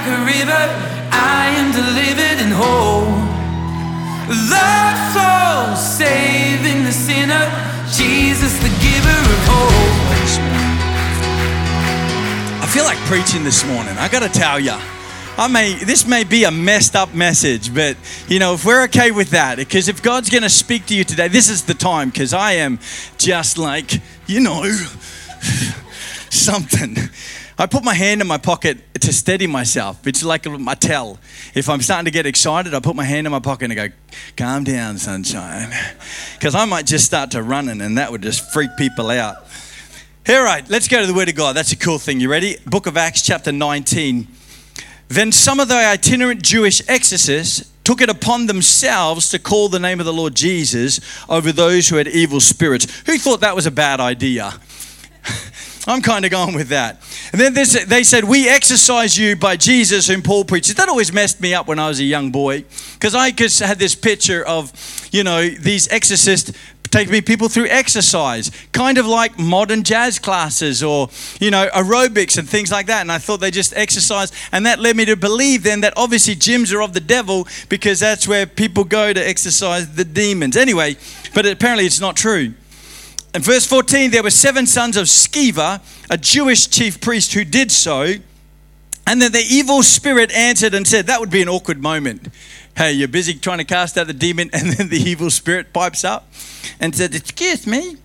a river, I am delivered and whole. Love soul, saving the sinner, Jesus the giver of hope. I feel like preaching this morning. I got to tell you, this may be a messed up message, but if we're okay with that, because if God's going to speak to you today, this is the time, because I am just like, something. I put my hand in my pocket to steady myself. It's like my tell. If I'm starting to get excited, I put my hand in my pocket and I go, calm down, sunshine. Because I might just start to running and that would just freak people out. All right, let's go to the Word of God. That's a cool thing. You ready? Book of Acts chapter 19. Then some of the itinerant Jewish exorcists took it upon themselves to call the name of the Lord Jesus over those who had evil spirits. Who thought that was a bad idea? I'm kind of going with that. And then they said, we exorcise you by Jesus whom Paul preaches. That always messed me up when I was a young boy. Because I just had this picture of, these exorcists taking people through exercise. Kind of like modern jazz classes or, aerobics and things like that. And I thought they just exercised. And that led me to believe then that obviously gyms are of the devil because that's where people go to exercise the demons. Anyway, but apparently it's not true. In verse 14, there were 7 sons of Sceva, a Jewish chief priest who did so. And then the evil spirit answered and said, that would be an awkward moment. Hey, you're busy trying to cast out the demon, and then the evil spirit pipes up and said, excuse me,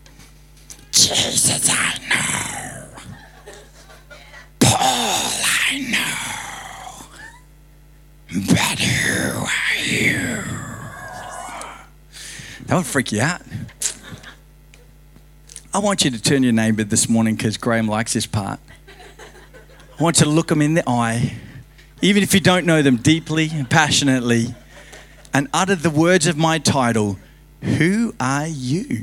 Jesus I know, Paul I know, but who are you? That would freak you out. I want you to turn your neighbour this morning because Graham likes this part. I want you to look them in the eye, even if you don't know them deeply and passionately, and utter the words of my title, who are you?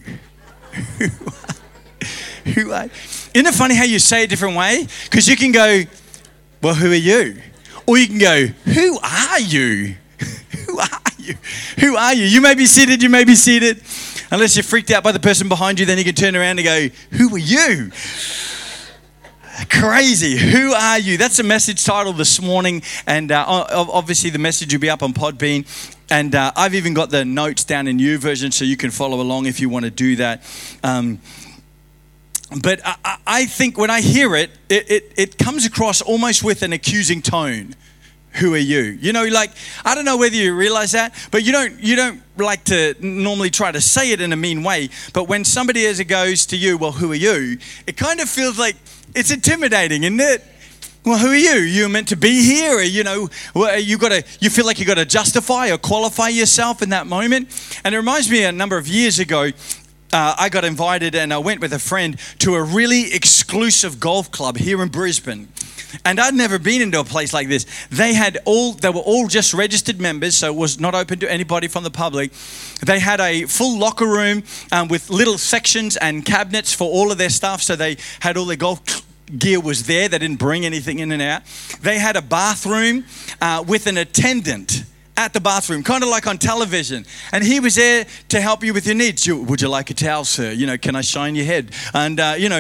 Who are you? Isn't it funny how you say it a different way? Because you can go, well, who are you? Or you can go, who are you? Who are you? Who are you? You may be seated, you may be seated. Unless you're freaked out by the person behind you, then you can turn around and go, who are you? Crazy. Who are you? That's the message title this morning. And obviously the message will be up on Podbean. And I've even got the notes down in YouVersion so you can follow along if you want to do that. But I think when I hear it, it comes across almost with an accusing tone. Who are you? I don't know whether you realize that, but you don't like to normally try to say it in a mean way. But when somebody goes to you, well, who are you? It kind of feels like it's intimidating, isn't it? Well, who are you? You're meant to be here, or, you feel like you got to justify or qualify yourself in that moment. And it reminds me a number of years ago, I got invited and I went with a friend to a really exclusive golf club here in Brisbane. And I'd never been into a place like this. They were all just registered members, so it was not open to anybody from the public. They had a full locker room with little sections and cabinets for all of their stuff. So they had all their golf gear was there. They didn't bring anything in and out. They had a bathroom with an attendant at the bathroom, kind of like on television. And he was there to help you with your needs. Would you like a towel, sir? Can I shine your head? And,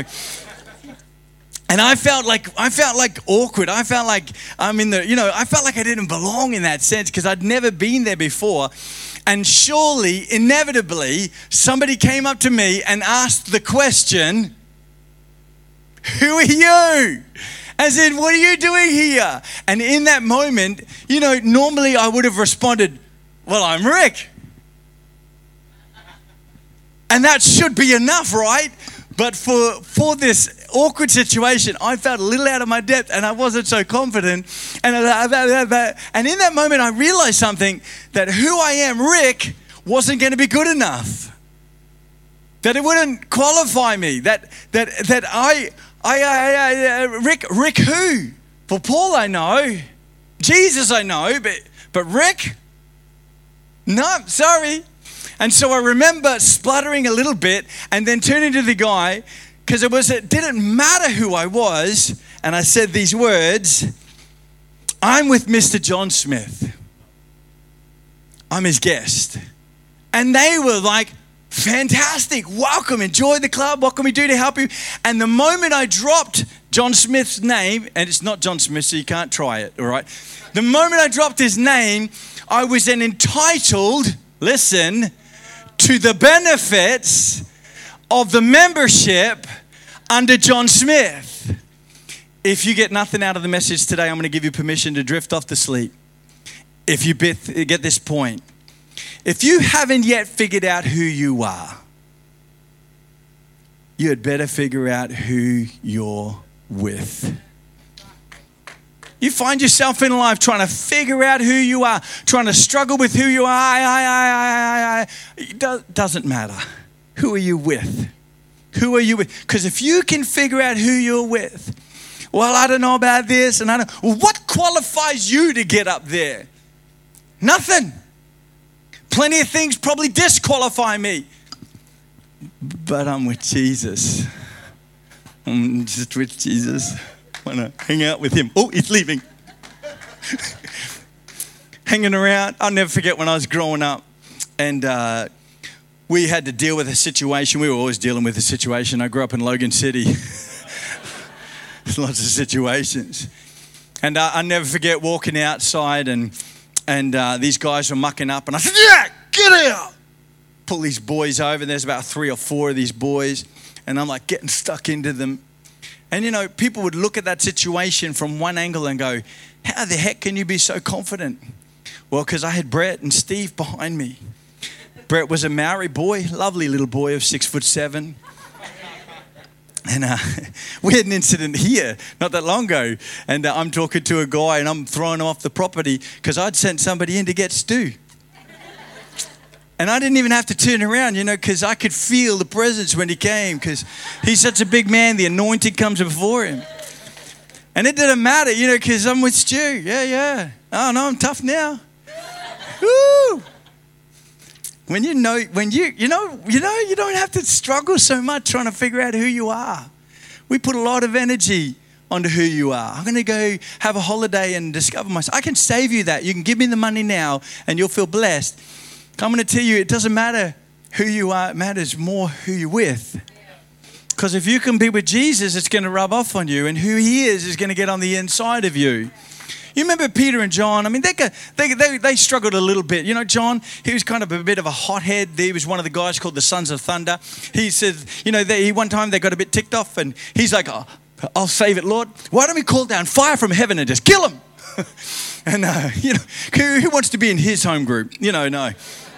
And I felt like awkward. I felt like I felt like I didn't belong in that sense because I'd never been there before. And surely, inevitably, somebody came up to me and asked the question, who are you? As in, what are you doing here? And in that moment, normally I would have responded, well, I'm Rick. And that should be enough, right? But for this awkward situation, I felt a little out of my depth and I wasn't so confident. And in that moment, I realized something, that who I am, Rick, wasn't going to be good enough. That it wouldn't qualify me. Rick who? For Paul I know. Jesus I know. But Rick? No, sorry. And so I remember spluttering a little bit and then turning to the guy because it didn't matter who I was. And I said these words, I'm with Mr. John Smith. I'm his guest. And they were like, fantastic, welcome, enjoy the club, what can we do to help you? And the moment I dropped John Smith's name, and it's not John Smith, so you can't try it, all right? The moment I dropped his name, I was then entitled, listen, to the benefits of the membership under John Smith. If you get nothing out of the message today, I'm going to give you permission to drift off to sleep. If you get this point. If you haven't yet figured out who you are, you had better figure out who you're with. You find yourself in life trying to figure out who you are, trying to struggle with who you are. It doesn't matter. Who are you with? Who are you with? Because if you can figure out who you're with, well, I don't know about this, and well, what qualifies you to get up there? Nothing. Plenty of things probably disqualify me. But I'm with Jesus. I'm just with Jesus. I want to hang out with him. Oh, he's leaving. Hanging around. I'll never forget when I was growing up and we had to deal with a situation. We were always dealing with a situation. I grew up in Logan City. There's lots of situations. And I'll never forget walking outside and these guys were mucking up. And I said, yeah, get out. Pull these boys over. There's about 3 or 4 of these boys. And I'm like getting stuck into them. And, you know, people would look at that situation from one angle and go, how the heck can you be so confident? Well, because I had Brett and Steve behind me. Brett was a Maori boy, lovely little boy of 6'7". And we had an incident here not that long ago. And I'm talking to a guy and I'm throwing him off the property because I'd sent somebody in to get Stu. And I didn't even have to turn around, you know, because I could feel the presence when he came because he's such a big man. The anointing comes before him. And it didn't matter, you know, because I'm with Stu. Yeah. Oh, no, I'm tough now. Woo! When you don't have to struggle so much trying to figure out who you are. We put a lot of energy onto who you are. I'm going to go have a holiday and discover myself. I can save you that. You can give me the money now and you'll feel blessed. I'm going to tell you, it doesn't matter who you are. It matters more who you're with. Because if you can be with Jesus, it's going to rub off on you. And who he is going to get on the inside of you. You remember Peter and John? I mean, they struggled a little bit. You know, John, he was kind of a bit of a hothead. He was one of the guys called the Sons of Thunder. He said, you know, one time they got a bit ticked off. And he's like, oh, I'll save it, Lord. Why don't we call down fire from heaven and just kill him? And, you know, who wants to be in his home group? You know, no.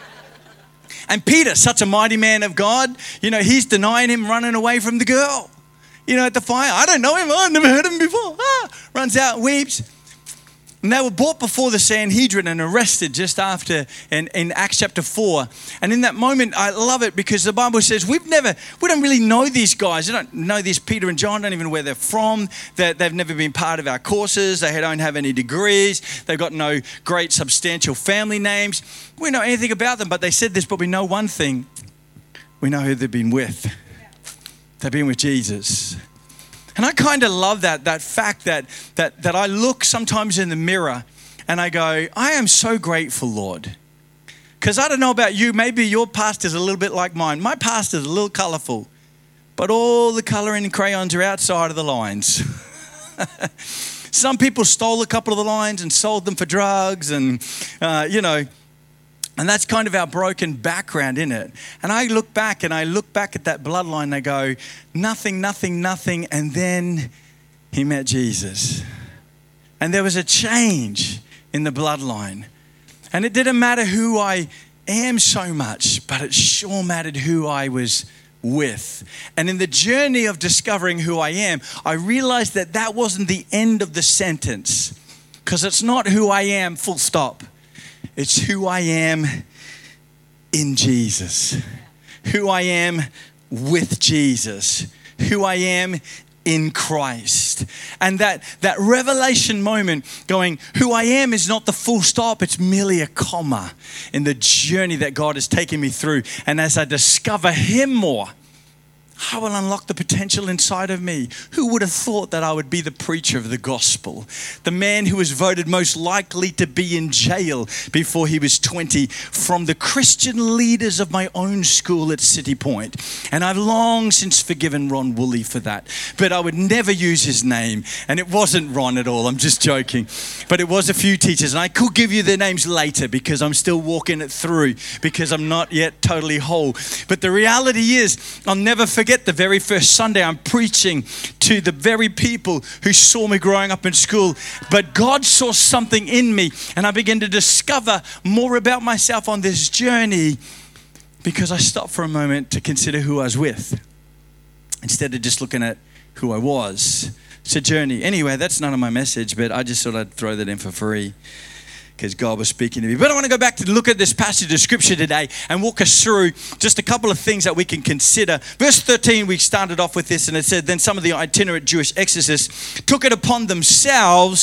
And Peter, such a mighty man of God, you know, he's denying him, running away from the girl, you know, at the fire. I don't know him. I've never heard him before. Runs out, weeps. And they were brought before the Sanhedrin and arrested just after in Acts chapter 4. And in that moment, I love it because the Bible says we don't really know these guys. We don't know these Peter and John, don't even know where they're from. They've never been part of our courses. They don't have any degrees. They've got no great substantial family names. We don't know anything about them, but they said this, but we know one thing. We know who they've been with. They've been with Jesus. And I kind of love that fact that I look sometimes in the mirror and I go, I am so grateful, Lord. Because I don't know about you, maybe your past is a little bit like mine. My past is a little colorful, but all the coloring and crayons are outside of the lines. Some people stole a couple of the lines and sold them for drugs and, you know, and that's kind of our broken background, isn't it? And I look back at that bloodline and I go, nothing. And then he met Jesus. And there was a change in the bloodline. And it didn't matter who I am so much, but it sure mattered who I was with. And in the journey of discovering who I am, I realized that wasn't the end of the sentence. Because it's not who I am, full stop. It's who I am in Jesus, who I am with Jesus, who I am in Christ. And that revelation moment going, who I am is not the full stop, it's merely a comma in the journey that God has taken me through. And as I discover him more, I will unlock the potential inside of me. Who would have thought that I would be the preacher of the gospel? The man who was voted most likely to be in jail before he was 20 from the Christian leaders of my own school at City Point. And I've long since forgiven Ron Woolley for that. But I would never use his name. And it wasn't Ron at all. I'm just joking. But it was a few teachers. And I could give you their names later because I'm still walking it through because I'm not yet totally whole. But the reality is, I'll never forget the very first Sunday I'm preaching to the very people who saw me growing up in school. But God saw something in me, and I began to discover more about myself on this journey because I stopped for a moment to consider who I was with instead of just looking at who I was. It's a journey. Anyway, that's none of my message, but I just thought I'd throw that in for free because God was speaking to me. But I want to go back to look at this passage of scripture today and walk us through just a couple of things that we can consider. Verse 13, we started off with this, and it said, then some of the itinerant Jewish exorcists took it upon themselves.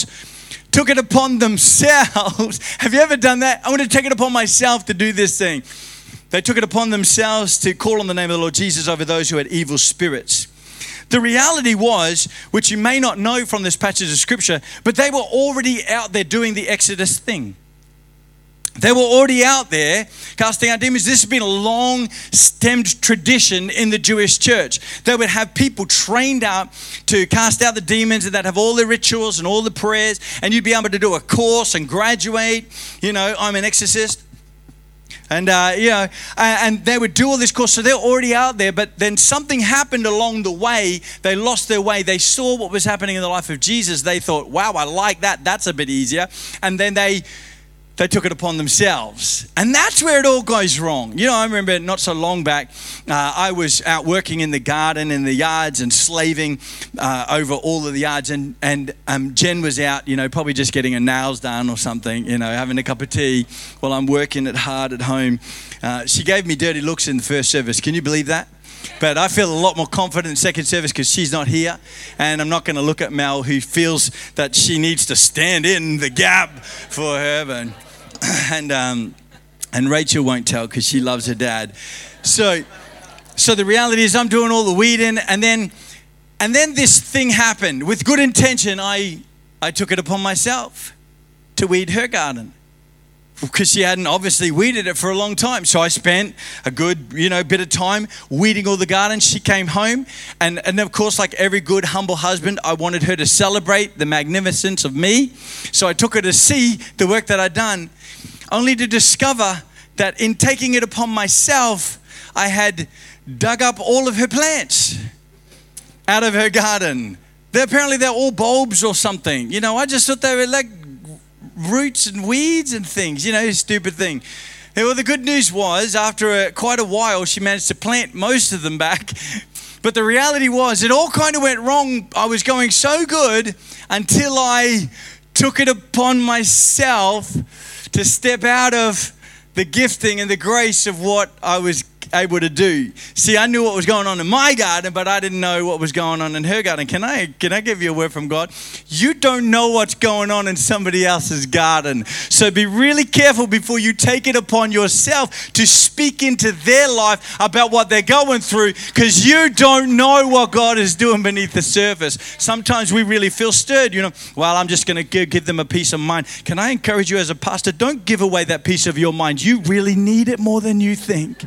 Have you ever done that? I want to take it upon myself to do this thing. They took it upon themselves to call on the name of the Lord Jesus over those who had evil spirits. The reality was, which you may not know from this passage of scripture, but they were already out there doing the Exodus thing. They were already out there casting out demons. This has been a long-stemmed tradition in the Jewish church. They would have people trained up to cast out the demons, and they'd have all the rituals and all the prayers, and you'd be able to do a course and graduate. You know, I'm an exorcist. And, and they would do all this course. So they're already out there. But then something happened along the way. They lost their way. They saw what was happening in the life of Jesus. They thought, wow, I like that. That's a bit easier. And then they took it upon themselves. And that's where it all goes wrong. You know, I remember not so long back, I was out working in the garden, in the yards, and slaving over all of the yards. And Jen was out, you know, probably just getting her nails done or something, you know, having a cup of tea while I'm working it hard at home. She gave me dirty looks in the first service. Can you believe that? But I feel a lot more confident in second service because she's not here. And I'm not going to look at Mel, who feels that she needs to stand in the gap for her. And Rachel won't tell because she loves her dad. So the reality is I'm doing all the weeding, and then this thing happened. With good intention, I took it upon myself to weed her garden because she hadn't obviously weeded it for a long time. So I spent a good, bit of time weeding all the gardens. She came home, and of course, like every good, humble husband, I wanted her to celebrate the magnificence of me. So I took her to see the work that I'd done, only to discover that in taking it upon myself, I had dug up all of her plants out of her garden. Apparently they're all bulbs or something. I just thought they were like roots and weeds and things, stupid thing. Well, the good news was after quite a while, she managed to plant most of them back. But the reality was it all kind of went wrong. I was going so good until I took it upon myself to step out of the gifting and the grace of what I was able to do. See, I knew what was going on in my garden, but I didn't know what was going on in her garden. Can I give you a word from God? You don't know what's going on in somebody else's garden. So be really careful before you take it upon yourself to speak into their life about what they're going through, because you don't know what God is doing beneath the surface. Sometimes we really feel stirred, well, I'm just going to give them a peace of mind. Can I encourage you as a pastor, don't give away that peace of your mind. You really need it more than you think.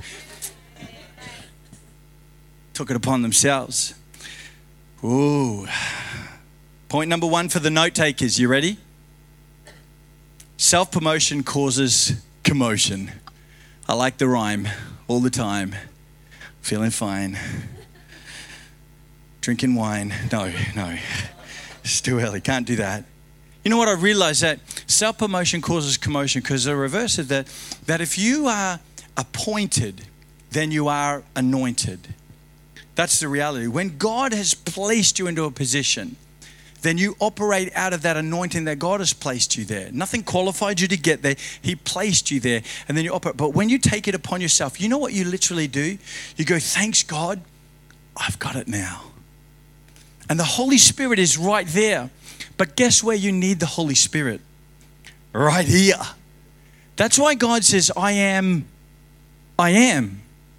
Took it upon themselves. Ooh. Point number 1 for the note takers. You ready? Self-promotion causes commotion. I like the rhyme all the time. Feeling fine. Drinking wine. No. It's too early. Can't do that. You know what? I realized that self-promotion causes commotion because the reverse is that if you are appointed, then you are anointed. That's the reality. When God has placed you into a position, then you operate out of that anointing that God has placed you there. Nothing qualified you to get there. He placed you there, and then you operate. But when you take it upon yourself, you know what you literally do? You go, thanks God, I've got it now. And the Holy Spirit is right there. But guess where you need the Holy Spirit? Right here. That's why God says, I am.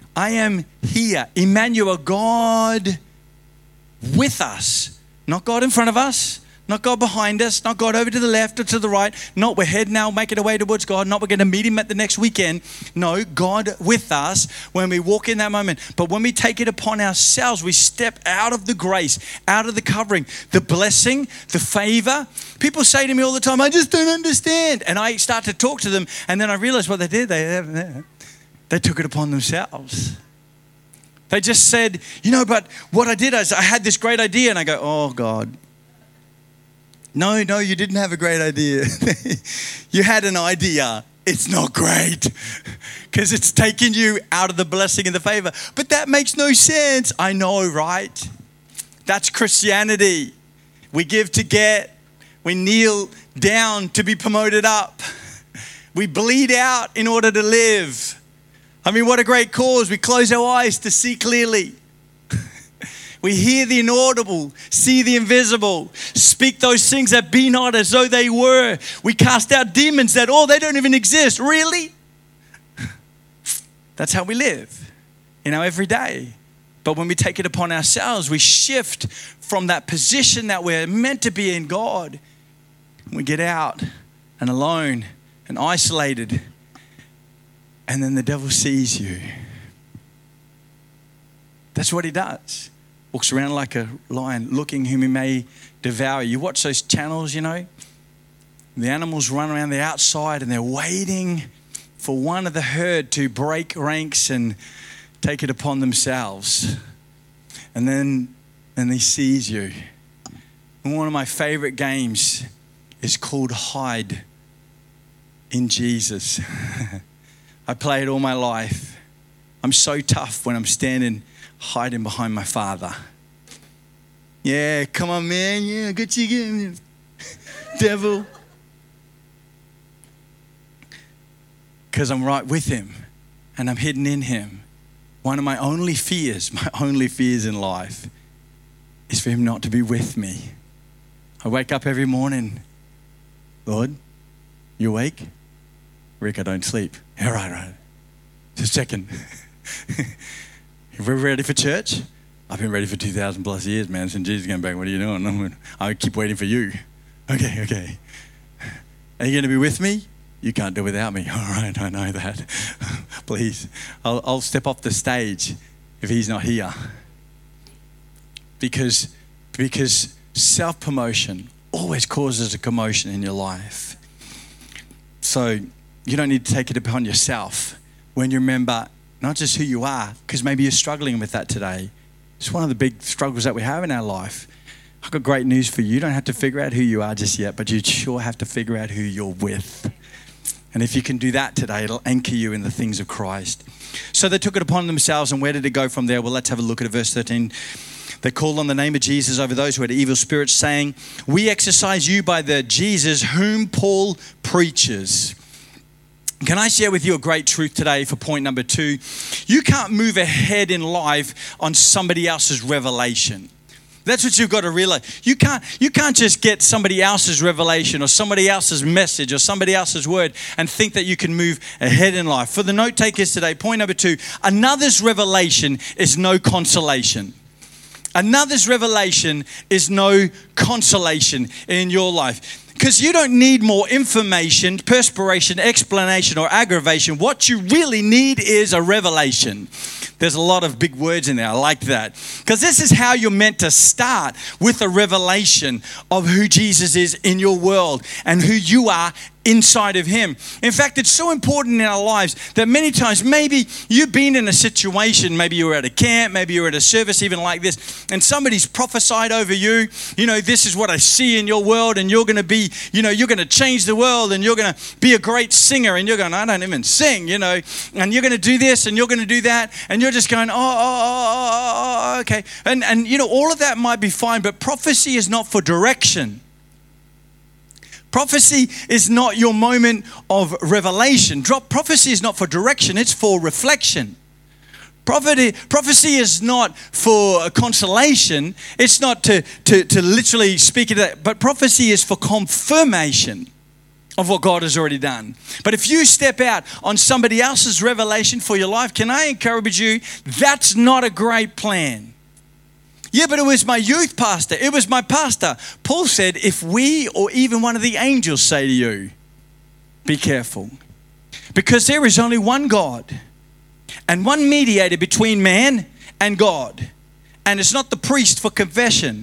I am here. Emmanuel, God with us. Not God in front of us, not God behind us, not God over to the left or to the right. Not we're heading now, making our way towards God. Not we're going to meet him at the next weekend. No, God with us when we walk in that moment. But when we take it upon ourselves, we step out of the grace, out of the covering, the blessing, the favor. People say to me all the time, I just don't understand. And I start to talk to them, and then I realize what they did. They took it upon themselves. They just said, but what I did is I had this great idea, and I go, oh God. No, you didn't have a great idea. You had an idea. It's not great because it's taken you out of the blessing and the favor. But that makes no sense. I know, right? That's Christianity. We give to get. We kneel down to be promoted up. We bleed out in order to live. I mean, what a great cause. We close our eyes to see clearly. We hear the inaudible, see the invisible, speak those things that be not as though they were. We cast out demons that, they don't even exist. Really? That's how we live in our everyday. But when we take it upon ourselves, we shift from that position that we're meant to be in God. We get out and alone and isolated, and then the devil sees you. That's what he does. Walks around like a lion, looking whom he may devour. You watch those channels, the animals run around the outside and they're waiting for one of the herd to break ranks and take it upon themselves. And then he sees you. And one of my favorite games is called Hide in Jesus. I played all my life. I'm so tough when I'm standing hiding behind my Father. Yeah, come on, man. Yeah, good you again, devil. Because I'm right with him and I'm hidden in him. One of my only fears in life is for him not to be with me. I wake up every morning. Lord, you awake? Rick, I don't sleep. Yeah, right. Just checking. We're ready for church? I've been ready for 2,000 plus years, man. Since Jesus came back, what are you doing? I keep waiting for you. Okay. Are you going to be with me? You can't do without me. All right, I know that. Please, I'll step off the stage if he's not here. Because self-promotion always causes a commotion in your life. So you don't need to take it upon yourself when you remember not just who you are, because maybe you're struggling with that today. It's one of the big struggles that we have in our life. I've got great news for you. You don't have to figure out who you are just yet, but you sure have to figure out who you're with. And if you can do that today, it'll anchor you in the things of Christ. So they took it upon themselves, and where did it go from there? Well, let's have a look at verse 13. They called on the name of Jesus over those who had evil spirits, saying, we exorcise you by the Jesus whom Paul preaches. Can I share with you a great truth today for point number 2? You can't move ahead in life on somebody else's revelation. That's what you've got to realize. You can't just get somebody else's revelation or somebody else's message or somebody else's word and think that you can move ahead in life. For the note takers today, point number 2, another's revelation is no consolation. Another's revelation is no consolation in your life. Because you don't need more information, perspiration, explanation, or aggravation. What you really need is a revelation. There's a lot of big words in there. I like that. Because this is how you're meant to start, with a revelation of who Jesus is in your world and who you are inside of him. In fact, it's so important in our lives that many times maybe you've been in a situation, maybe you were at a camp, maybe you were at a service even like this, and somebody's prophesied over you, this is what I see in your world, and you're going to be, you're going to change the world, and you're going to be a great singer, and you're going, I don't even sing, and you're going to do this, and you're going to do that, and you're just going, okay. And all of that might be fine, but prophecy is not for direction. Prophecy is not your moment of revelation. Prophecy is not for direction, it's for reflection. Prophecy is not for consolation. It's not to literally speak it, but prophecy is for confirmation of what God has already done. But if you step out on somebody else's revelation for your life, can I encourage you, that's not a great plan. Yeah, but it was my youth pastor. It was my pastor. Paul said, if we or even one of the angels say to you, be careful. Because there is only one God and one mediator between man and God. And it's not the priest for confession.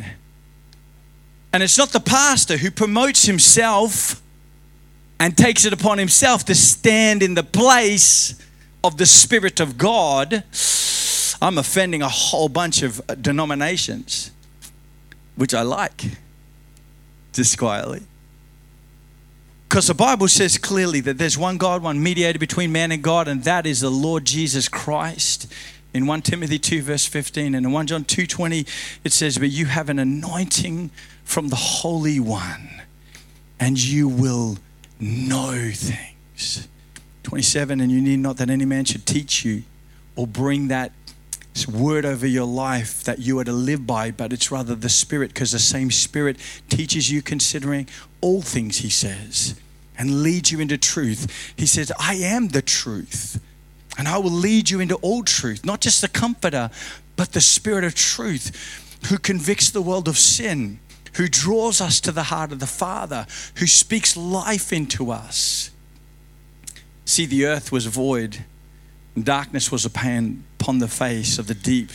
And it's not the pastor who promotes himself and takes it upon himself to stand in the place of the Spirit of God. I'm offending a whole bunch of denominations, which I like, just quietly. Because the Bible says clearly that there's one God, one mediator between man and God, and that is the Lord Jesus Christ. In 1 Timothy 2 verse 15 and in 1 John 2:20, it says, but you have an anointing from the Holy One, and you will know things. 27, and you need not that any man should teach you or bring that word over your life that you are to live by, but it's rather the Spirit, because the same Spirit teaches you considering all things, he says, and leads you into truth. He says, I am the truth, and I will lead you into all truth, not just the Comforter, but the Spirit of truth, who convicts the world of sin, who draws us to the heart of the Father, who speaks life into us. See, the earth was void, and darkness was upon the face of the deep.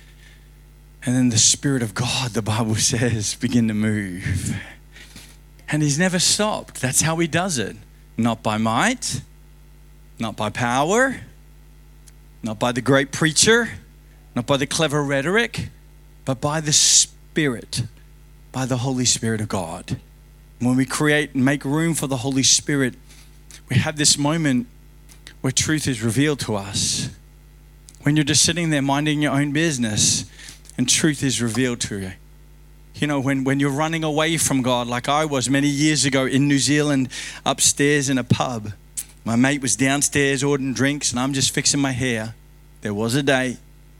And then the Spirit of God, the Bible says, began to move. And he's never stopped. That's how he does it. Not by might, not by power, not by the great preacher, not by the clever rhetoric, but by the Spirit, by the Holy Spirit of God. When we create and make room for the Holy Spirit, we have this moment where truth is revealed to us. When you're just sitting there minding your own business and truth is revealed to you. You know, when you're running away from God, like I was many years ago in New Zealand, upstairs in a pub. My mate was downstairs ordering drinks and I'm just fixing my hair. There was a day.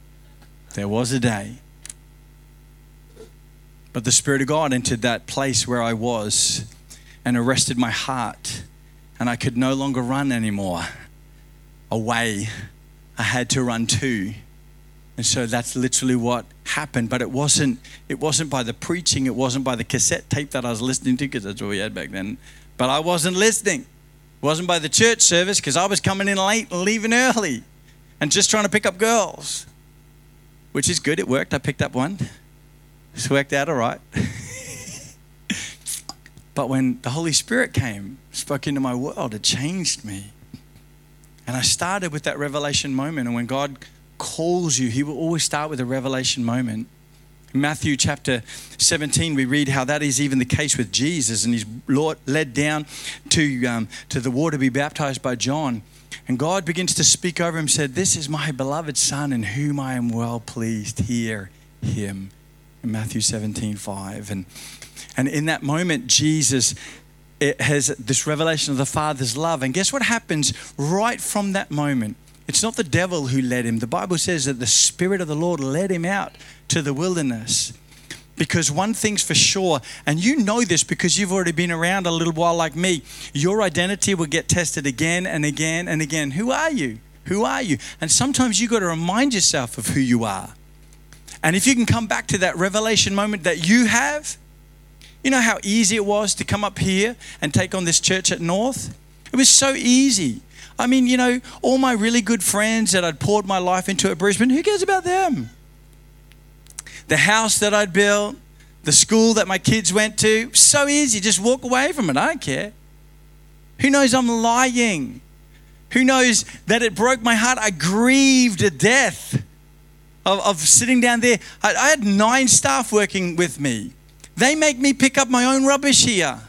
But the Spirit of God entered that place where I was and arrested my heart. And I could no longer run anymore away. I had to run to. And so that's literally what happened. But it wasn't by the preaching. It wasn't by the cassette tape that I was listening to, because that's what we had back then. But I wasn't listening. It wasn't by the church service, because I was coming in late and leaving early and just trying to pick up girls, which is good. It worked. I picked up one. It's worked out all right. But when the Holy Spirit came, spoke into my world, it changed me. And I started with that revelation moment. And when God calls you, he will always start with a revelation moment. In Matthew chapter 17, we read how that is even the case with Jesus. And he's led down to the water to be baptized by John. And God begins to speak over him, said, this is my beloved Son in whom I am well pleased. Hear him. In Matthew 17:5. And in that moment, Jesus has this revelation of the Father's love. And guess what happens right from that moment? It's not the devil who led him. The Bible says that the Spirit of the Lord led him out to the wilderness. Because one thing's for sure, and you know this because you've already been around a little while like me, your identity will get tested again and again and again. Who are you? Who are you? And sometimes you got to remind yourself of who you are. And if you can come back to that revelation moment that you have, you know how easy it was to come up here and take on this church at North? It was so easy. I mean, you know, all my really good friends that I'd poured my life into at Brisbane, who cares about them? The house that I'd built, the school that my kids went to, so easy. Just walk away from it. I don't care. Who knows I'm lying? Who knows that it broke my heart? I grieved to death of sitting down there. I had 9 staff working with me. They make me pick up my own rubbish here.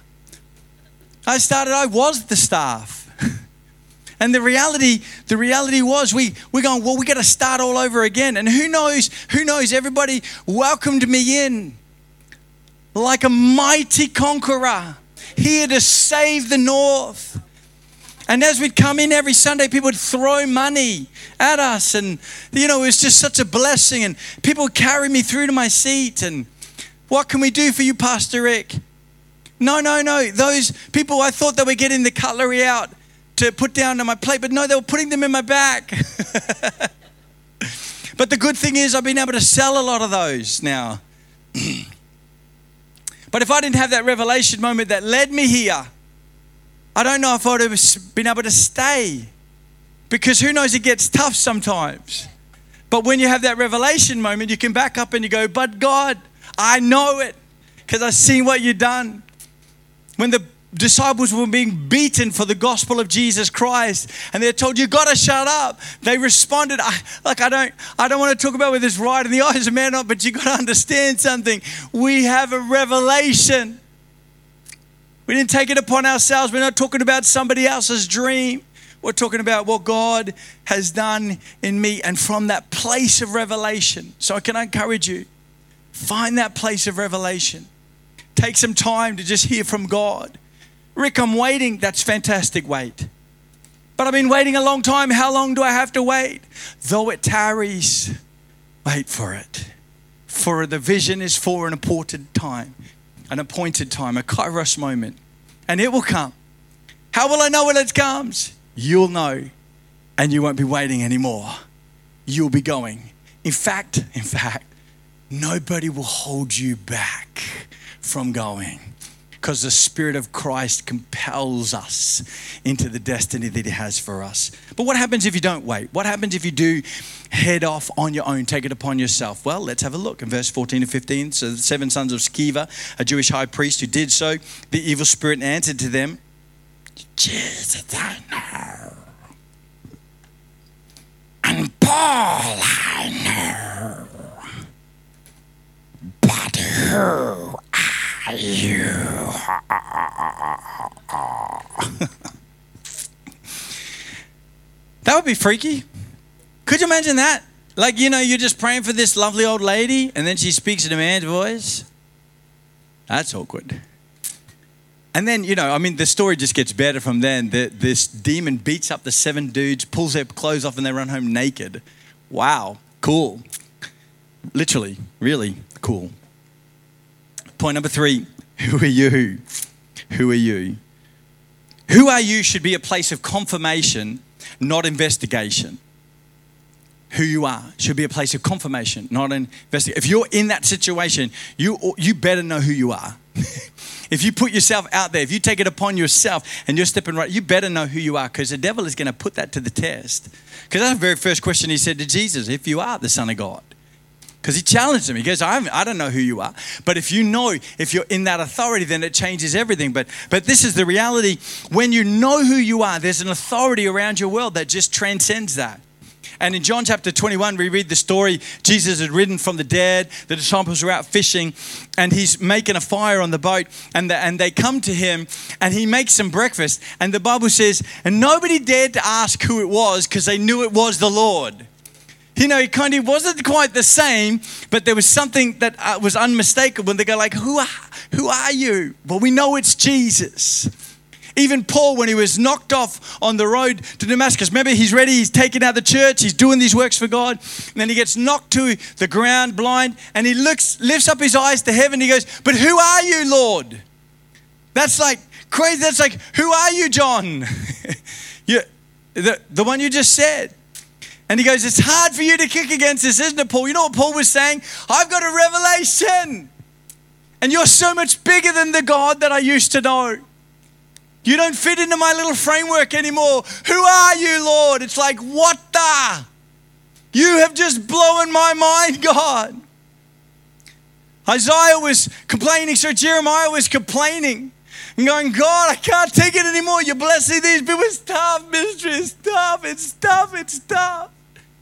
I was the staff. And the reality was we're going, well, we got to start all over again. And who knows, everybody welcomed me in like a mighty conqueror, here to save the North. And as we'd come in every Sunday, people would throw money at us. And, you know, it was just such a blessing. And people would carry me through to my seat. And what can we do for you, Pastor Rick? No. Those people, I thought they were getting the cutlery out to put down on my plate, but no, they were putting them in my back. But the good thing is I've been able to sell a lot of those now. But if I didn't have that revelation moment that led me here, I don't know if I would have been able to stay. Because who knows, it gets tough sometimes. But when you have that revelation moment, you can back up and you go, but God, I know it because I've seen what you've done. When the disciples were being beaten for the gospel of Jesus Christ and they're told, you got to shut up, they responded, I don't want to talk about whether it's right in the eyes of man or not, but you got to understand something. We have a revelation. We didn't take it upon ourselves. We're not talking about somebody else's dream. We're talking about what God has done in me, and from that place of revelation. So can I encourage you, find that place of revelation. Take some time to just hear from God. Rick, I'm waiting. That's fantastic. Wait. But I've been waiting a long time. How long do I have to wait? Though it tarries, wait for it. For the vision is for an appointed time, a kairos moment. And it will come. How will I know when it comes? You'll know, and you won't be waiting anymore. You'll be going. In fact, nobody will hold you back from going, because the Spirit of Christ compels us into the destiny that He has for us. But what happens if you don't wait? What happens if you do head off on your own, take it upon yourself? Well, let's have a look in verse 14 and 15. So the 7 sons of Sceva, a Jewish high priest who did so, the evil spirit answered to them, Jesus, I know. And Paul, I know. But who are you? That would be freaky. Could you imagine that? Like, you're just praying for this lovely old lady and then she speaks in a man's voice. That's awkward. And then, the story just gets better from then. This demon beats up the 7 dudes, pulls their clothes off, and they run home naked. Wow, cool. Literally, really cool. Point number 3, who are you? Who are you? Who are you should be a place of confirmation, not investigation. Who you are should be a place of confirmation, not investigation. If you're in that situation, you better know who you are. If you put yourself out there, if you take it upon yourself and you're stepping right, you better know who you are, because the devil is going to put that to the test. Because that's the very first question he said to Jesus, if you are the Son of God. Because he challenged him. He goes, I don't know who you are. But if you're in that authority, then it changes everything. But this is the reality. When you know who you are, there's an authority around your world that just transcends that. And in John chapter 21, we read the story. Jesus had risen from the dead. The disciples were out fishing, and he's making a fire on the boat. And they come to him, and he makes some breakfast. And the Bible says, and nobody dared to ask who it was, because they knew it was the Lord. It wasn't quite the same, but there was something that was unmistakable. And they go like, who are you? Well, we know it's Jesus. Even Paul, when he was knocked off on the road to Damascus, remember, he's ready, he's taken out the church, he's doing these works for God, and then he gets knocked to the ground blind, and he lifts up his eyes to heaven, he goes, but who are you, Lord? That's like crazy. That's like, who are you, John? The one you just said. And he goes, it's hard for you to kick against this, isn't it, Paul? You know what Paul was saying? I've got a revelation, and you're so much bigger than the God that I used to know. You don't fit into my little framework anymore. Who are you, Lord? It's like, what the? You have just blown my mind, God. Isaiah was complaining, so Jeremiah was complaining and going, God, I can't take it anymore. You're blessing these people. It's tough, ministry. It's tough.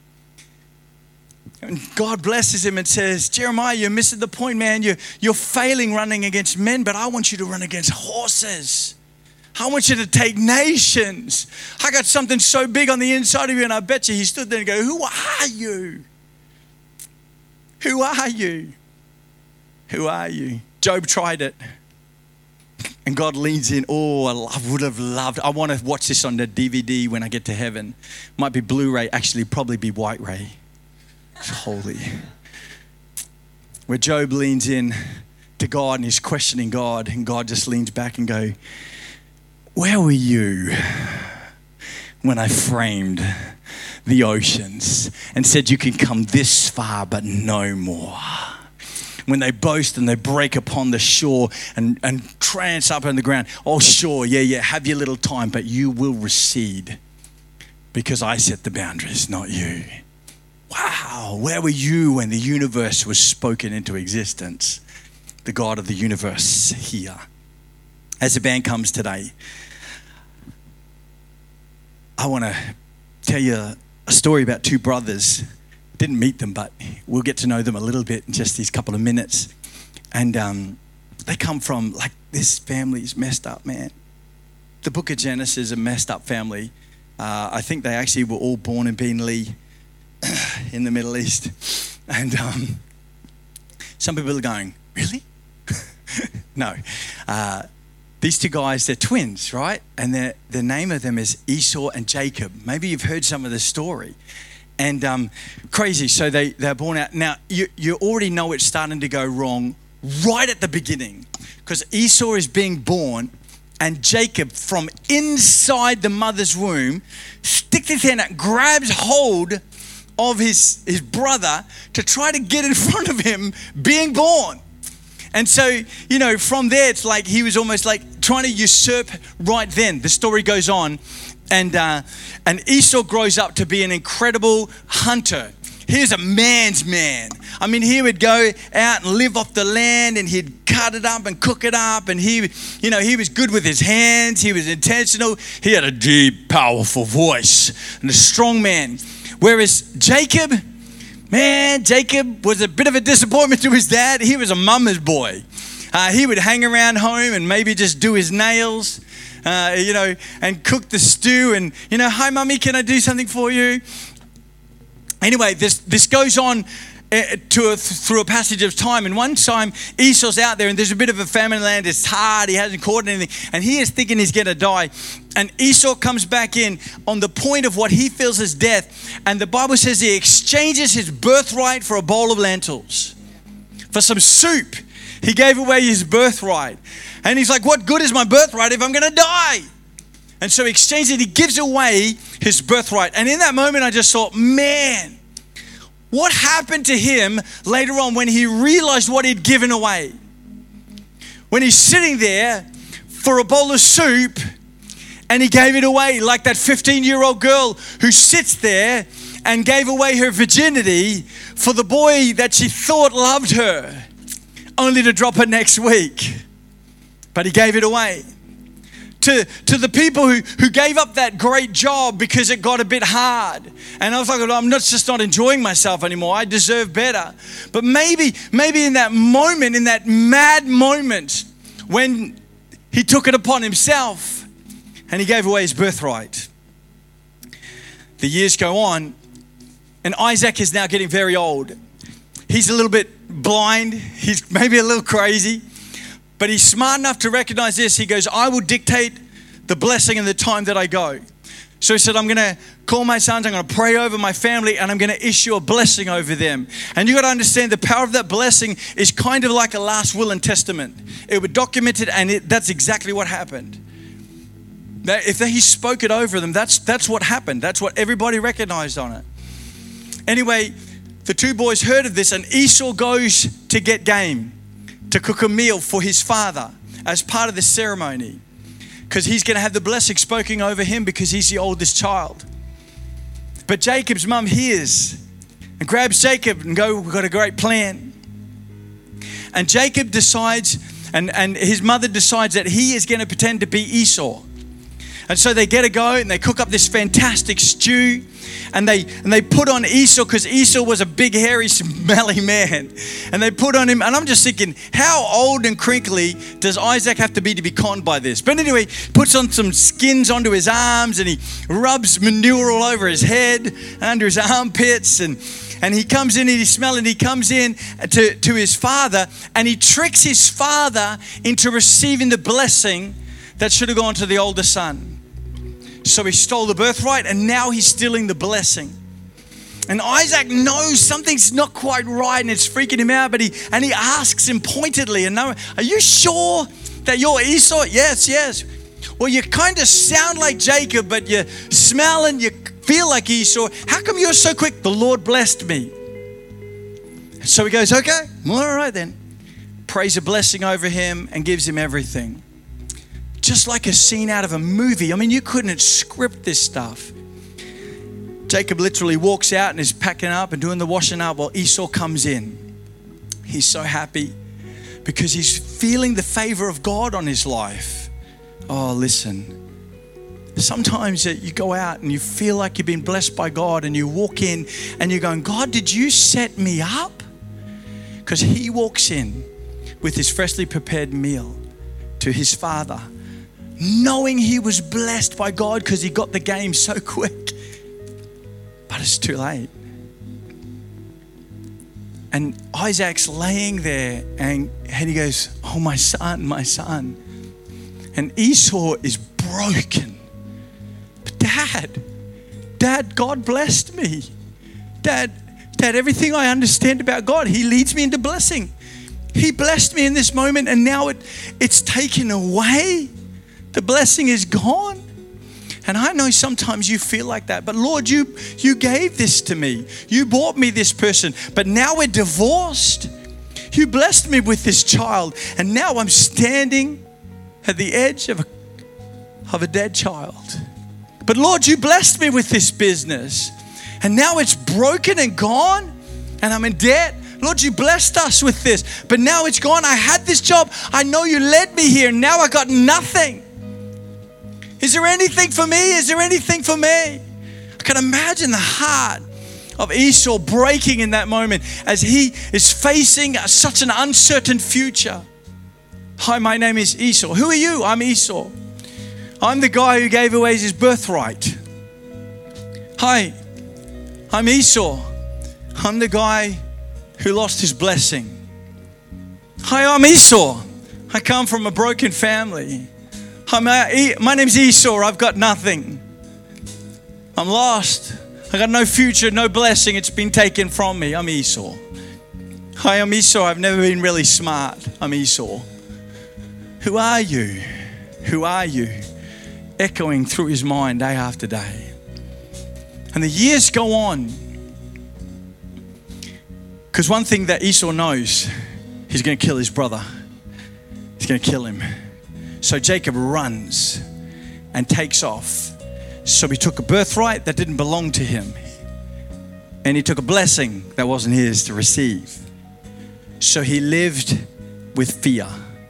And God blesses him and says, Jeremiah, you're missing the point, man. You're failing running against men, but I want you to run against horses. I want you to take nations. I got something so big on the inside of you, and I bet you he stood there and go, who are you? Who are you? Who are you? Job tried it. And God leans in. Oh, I would have loved. I want to watch this on the DVD when I get to heaven. Might be Blu-ray, actually probably be White-ray. It's holy. Where Job leans in to God and he's questioning God, and God just leans back and go, where were you when I framed the oceans and said you can come this far but no more? When they boast and they break upon the shore and trance up on the ground, oh sure, yeah, have your little time, but you will recede because I set the boundaries, not you. Wow, where were you when the universe was spoken into existence? The God of the universe here. As the band comes today, I want to tell you a story about two brothers. Didn't meet them, but we'll get to know them a little bit in just these couple of minutes. And they come from, like, this family's messed up, man. The book of Genesis is a messed up family. I think they actually were all born in Beenleigh in the Middle East. And some people are going, really? No. These two guys, they're twins, right? And the name of them is Esau and Jacob. Maybe you've heard some of the story. And crazy, so they're born out. Now, you already know it's starting to go wrong right at the beginning, because Esau is being born, and Jacob, from inside the mother's womb, sticks his hand out, grabs hold of his brother to try to get in front of him being born. And so, from there, it's like he was almost like trying to usurp right then. The story goes on, and Esau grows up to be an incredible hunter. He's a man's man. I mean, he would go out and live off the land, and he'd cut it up and cook it up, and he was good with his hands. He was intentional. He had a deep, powerful voice and a strong man. Whereas Jacob was a bit of a disappointment to his dad. He was a mama's boy. He would hang around home and maybe just do his nails, and cook the stew and, hi, mummy, can I do something for you? Anyway, this goes on through a passage of time. And one time, Esau's out there and there's a bit of a famine in the land. It's hard. He hasn't caught anything. And he is thinking he's going to die. And Esau comes back in on the point of what he feels is death. And the Bible says he exchanges his birthright for a bowl of lentils. For some soup. He gave away his birthright. And he's like, what good is my birthright if I'm going to die? And so he exchanges it. He gives away his birthright. And in that moment, I just thought, man, what happened to him later on when he realized what he'd given away? When he's sitting there for a bowl of soup and he gave it away, like that 15-year-old girl who sits there and gave away her virginity for the boy that she thought loved her, only to drop her next week. But he gave it away. To the people who gave up that great job because it got a bit hard. And I was like, I'm just not enjoying myself anymore. I deserve better. But maybe in that moment, in that mad moment, when he took it upon himself and he gave away his birthright. The years go on, and Isaac is now getting very old. He's a little bit blind. He's maybe a little crazy. But he's smart enough to recognize this. He goes, I will dictate the blessing and the time that I go. So he said, I'm going to call my sons, I'm going to pray over my family, and I'm going to issue a blessing over them. And you got to understand the power of that blessing is kind of like a last will and testament. It was documented, and that's exactly what happened. If he spoke it over them, that's what happened. That's what everybody recognized on it. Anyway, the two boys heard of this, and Esau goes to get game, to cook a meal for his father as part of the ceremony, because he's going to have the blessing spoken over him because he's the oldest child. But Jacob's mum hears and grabs Jacob and go, we've got a great plan. And Jacob decides, and his mother decides that he is going to pretend to be Esau. And so they get a go and they cook up this fantastic stew, and they put on Esau, because Esau was a big, hairy, smelly man. And they put on him, and I'm just thinking, how old and crinkly does Isaac have to be conned by this? But anyway, puts on some skins onto his arms, and he rubs manure all over his head, under his armpits, and he comes in and he's smelling. He comes in to his father, and he tricks his father into receiving the blessing that should have gone to the older son. So he stole the birthright, and now he's stealing the blessing. And Isaac knows something's not quite right and it's freaking him out, but he asks him pointedly, are you sure that you're Esau? Yes. Well, you kind of sound like Jacob, but you smell and you feel like Esau. How come you're so quick? The Lord blessed me. So he goes, okay, well, all right then. Prays a blessing over him and gives him everything. Just like a scene out of a movie. I mean, you couldn't script this stuff. Jacob literally walks out and is packing up and doing the washing up while Esau comes in. He's so happy because he's feeling the favor of God on his life. Oh, listen. Sometimes you go out and you feel like you've been blessed by God and you walk in and you're going, God, did you set me up? Because he walks in with his freshly prepared meal to his father, knowing he was blessed by God because he got the game so quick. But it's too late. And Isaac's laying there and he goes, oh, my son, my son. And Esau is broken. But Dad, God blessed me. Dad, everything I understand about God, he leads me into blessing. He blessed me in this moment and now it's taken away. The blessing is gone. And I know sometimes you feel like that, but Lord, you gave this to me. You bought me this person, but now we're divorced. You blessed me with this child, and now I'm standing at the edge of a dead child. But Lord, you blessed me with this business, and now it's broken and gone, and I'm in debt. Lord, you blessed us with this, but now it's gone. I had this job. I know you led me here, and now I got nothing. Is there anything for me? Is there anything for me? I can imagine the heart of Esau breaking in that moment as he is facing such an uncertain future. Hi, my name is Esau. Who are you? I'm Esau. I'm the guy who gave away his birthright. Hi, I'm Esau. I'm the guy who lost his blessing. Hi, I'm Esau. I come from a broken family. My name's Esau. I've got nothing. I'm lost. I got no future, no blessing. It's been taken from me. I'm Esau. Hi, I'm Esau. I've never been really smart. I'm Esau. Who are you? Who are you? Echoing through his mind day after day. And the years go on. Because one thing that Esau knows, he's going to kill his brother. He's going to kill him. So Jacob runs and takes off. So he took a birthright that didn't belong to him. And he took a blessing that wasn't his to receive. So he lived with fear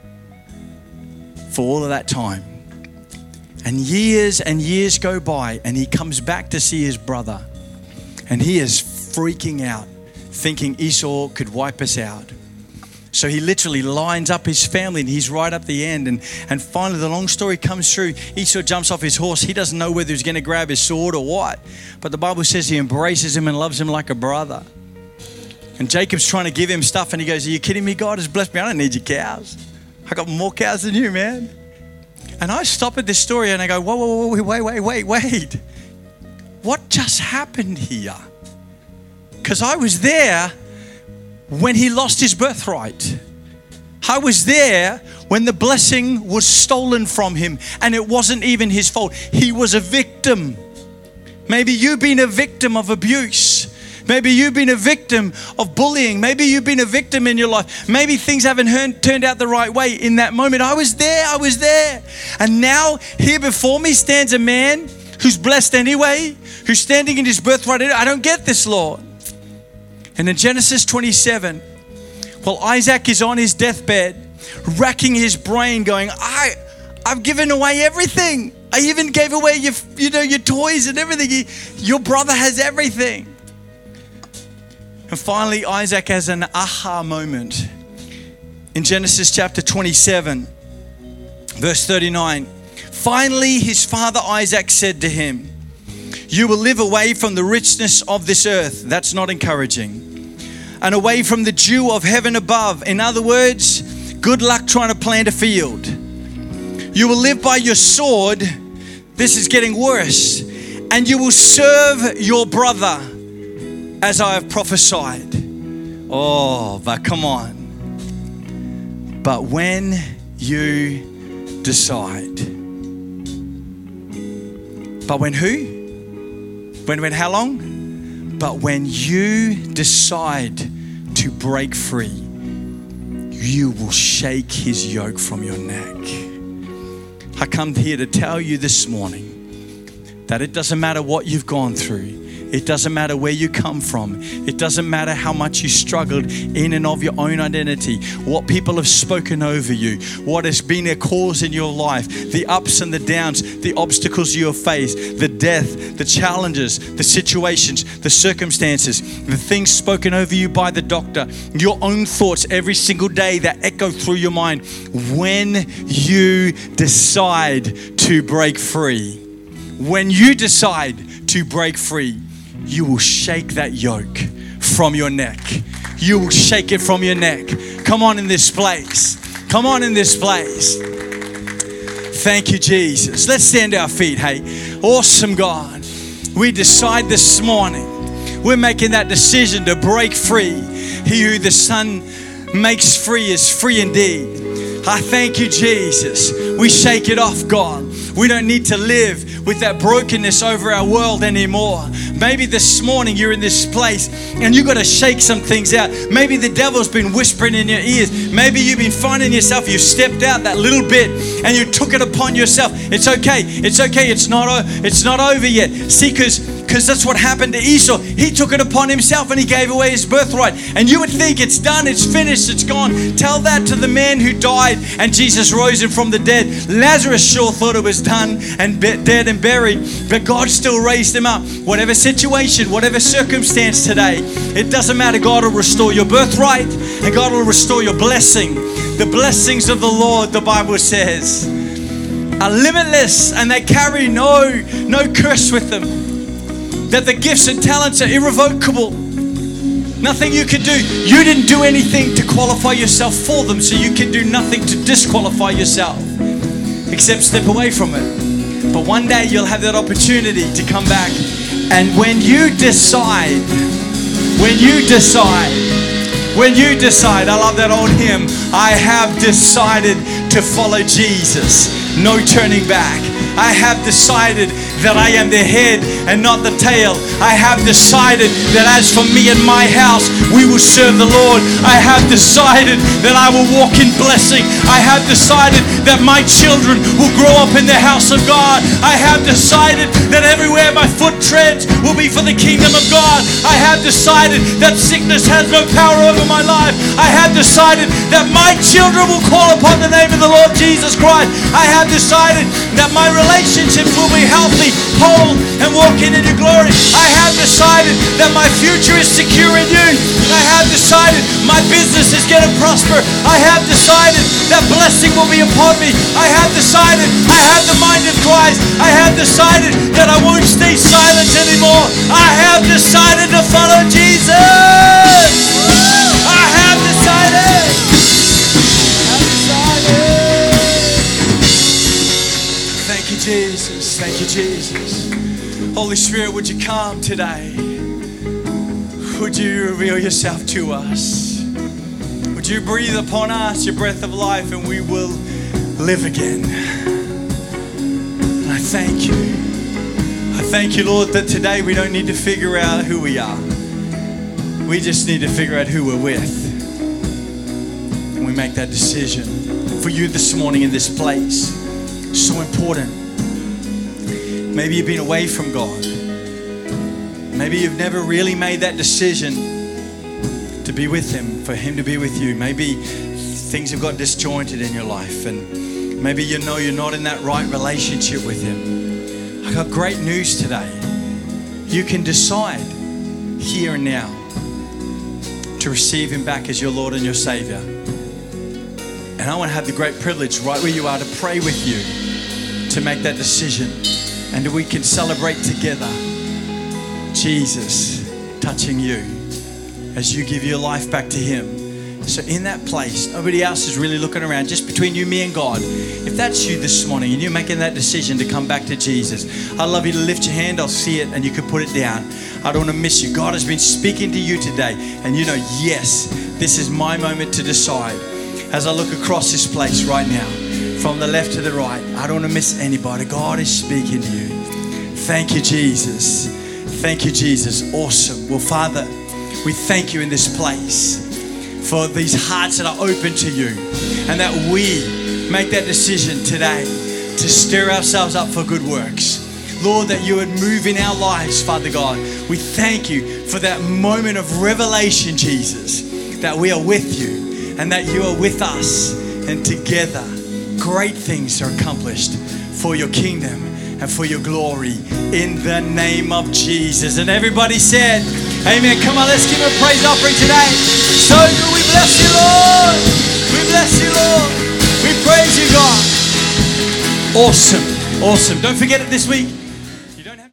for all of that time. And years go by and he comes back to see his brother. And he is freaking out, thinking Esau could wipe us out. So he literally lines up his family and he's right up the end. And finally, the long story comes through. Esau jumps off his horse. He doesn't know whether he's going to grab his sword or what. But the Bible says he embraces him and loves him like a brother. And Jacob's trying to give him stuff and he goes, are you kidding me? God has blessed me. I don't need your cows. I got more cows than you, man. And I stop at this story and I go, whoa, wait. What just happened here? Because I was there when he lost his birthright. I was there when the blessing was stolen from him and it wasn't even his fault. He was a victim. Maybe you've been a victim of abuse. Maybe you've been a victim of bullying. Maybe you've been a victim in your life. Maybe things haven't turned out the right way in that moment. I was there. And now here before me stands a man who's blessed anyway, who's standing in his birthright. I don't get this, Lord. And in Genesis 27, while Isaac is on his deathbed, racking his brain going, I've given away everything. I even gave away your toys and everything. Your brother has everything. And finally, Isaac has an aha moment. In Genesis chapter 27, verse 39, finally his father Isaac said to him, you will live away from the richness of this earth. That's not encouraging. And away from the dew of heaven above. In other words, good luck trying to plant a field. You will live by your sword. This is getting worse. And you will serve your brother. as I have prophesied. Oh, but come on. But when you decide. But when who? When how long? But when you decide to break free, you will shake his yoke from your neck. I come here to tell you this morning that it doesn't matter what you've gone through. It doesn't matter where you come from. It doesn't matter how much you struggled in and of your own identity, what people have spoken over you, what has been a cause in your life, the ups and the downs, the obstacles you have faced, the death, the challenges, the situations, the circumstances, the things spoken over you by the doctor, your own thoughts every single day that echo through your mind. When you decide to break free, when you decide to break free, you will shake that yoke from your neck. You will shake it from your neck. Come on in this place. Come on in this place. Thank you, Jesus. Let's stand to our feet. Hey, awesome God. We decide this morning, we're making that decision to break free. He who the Son makes free is free indeed. I thank you, Jesus. We shake it off, God. We don't need to live with that brokenness over our world anymore. Maybe this morning you're in this place and you've got to shake some things out. Maybe the devil's been whispering in your ears. Maybe you've been finding yourself, you've stepped out that little bit and you took it upon yourself. It's okay. It's okay. It's not over yet. See, because that's what happened to Esau. He took it upon himself and he gave away his birthright. And you would think it's done, it's finished, it's gone. Tell that to the man who died and Jesus rose him from the dead. Lazarus sure thought it was done and dead and buried, but God still raised him up. Whatever situation, whatever circumstance today, it doesn't matter. God will restore your birthright and God will restore your blessing. The blessings of the Lord, the Bible says, are limitless and they carry no curse with them. That the gifts and talents are irrevocable. Nothing you can do. You didn't do anything to qualify yourself for them, so you can do nothing to disqualify yourself except step away from it. But one day you'll have that opportunity to come back. And when you decide, I love that old hymn, I have decided to follow Jesus. No turning back. I have decided that I am the head and not the tail. I have decided that as for me and my house, we will serve the Lord. I have decided that I will walk in blessing. I have decided that my children will grow up in the house of God. I have decided that everywhere my foot treads will be for the kingdom of God. I have decided that sickness has no power over my life. I have decided that my children will call upon the name of the Lord Jesus Christ. I have decided that my relationships will be healthy, whole, and walking in your glory. I have decided that my future is secure in you. I have decided my business is going to prosper. I have decided that blessing will be upon me. I have decided I have the mind of Christ. I have decided that I won't stay silent anymore. I have decided to follow Jesus. I have decided. Thank you, Jesus. Thank you, Jesus. Holy Spirit, would you come today? Would you reveal yourself to us? Would you breathe upon us your breath of life and we will live again? And I thank you. I thank you, Lord, that today we don't need to figure out who we are. We just need to figure out who we're with. And we make that decision for you this morning in this place. So important. Maybe you've been away from God. Maybe you've never really made that decision to be with Him, for Him to be with you. Maybe things have got disjointed in your life and maybe you know you're not in that right relationship with Him. I got great news today. You can decide here and now to receive Him back as your Lord and your Savior. And I want to have the great privilege right where you are to pray with you to make that decision. And we can celebrate together Jesus touching you as you give your life back to Him. So in that place, nobody else is really looking around, just between you, me and God. If that's you this morning and you're making that decision to come back to Jesus, I'd love you to lift your hand. I'll see it and you can put it down. I don't want to miss you. God has been speaking to you today and you know, yes, this is my moment to decide. As I look across this place right now, from the left to the right, I don't want to miss anybody. God is speaking to you. Thank you, Jesus. Thank you, Jesus. Awesome. Well, Father, we thank you in this place for these hearts that are open to you and that we make that decision today to stir ourselves up for good works. Lord, that you would move in our lives, Father God. We thank you for that moment of revelation, Jesus, that we are with you and that you are with us, and together great things are accomplished for your kingdom and for your glory in the name of Jesus. And everybody said, amen. Come on, let's give him a praise offering today. So good. We bless you, Lord. We bless you, Lord. We praise you, God. Awesome. Awesome. Don't forget it this week.